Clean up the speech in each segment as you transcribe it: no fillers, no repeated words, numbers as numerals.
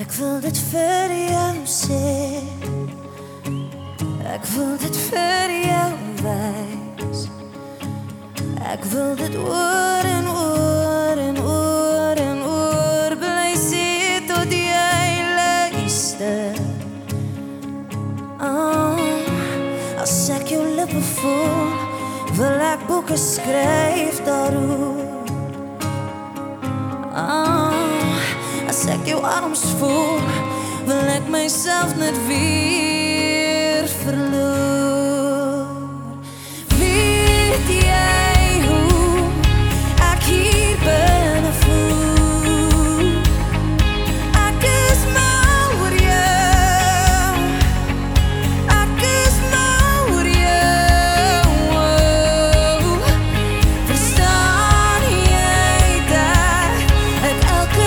Ek wil dit vir jou sê, ek wil dit vir jou wys. Ek wil dit oor en oor en oor en oor bly sê tot jy luister. As ek jou lippe voel, wil ek boeke skryf daaroor. As ek jou arms voel, wil ek myself net weer verloor. Weet jy hoe ek hier binne voel? Ek is mal oor jou, ek is mal oor jou. Verstaan jy dat ek elke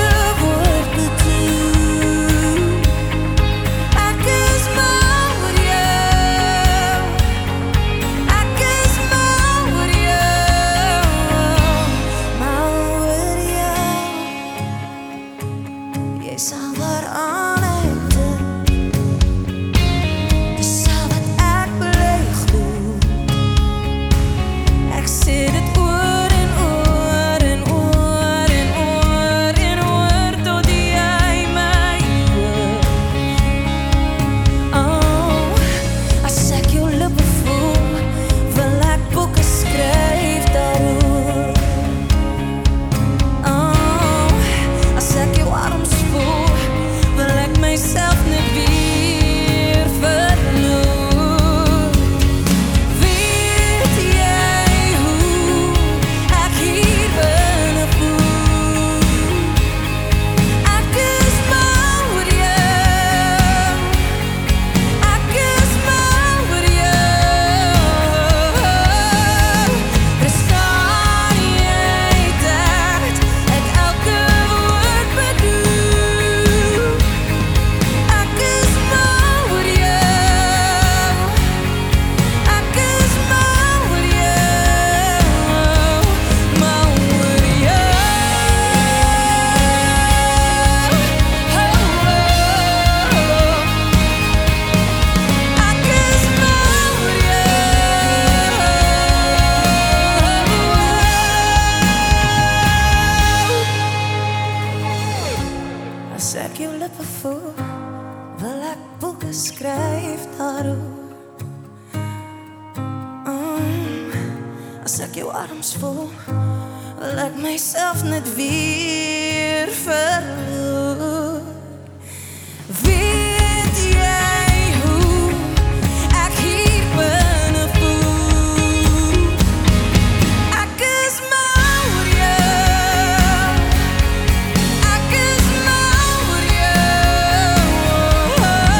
ek jou lippe voel, wil ek boeke skryf daaroor. As ek jou arms voel, wil ek myself net weer verloor. Weet jy hoe ek hier binne voel? Ek is mal oor jou, ek is mal oor jou.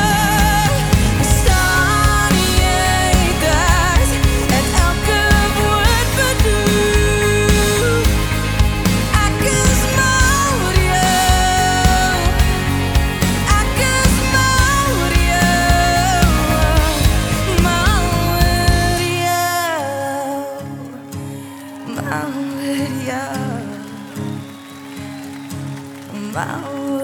Verstaan jy dat ek elke woord bedoel? Ek is mal oor jou, ek is mal oor jou. Mal oor jou, mal oor jou, mal oor jou.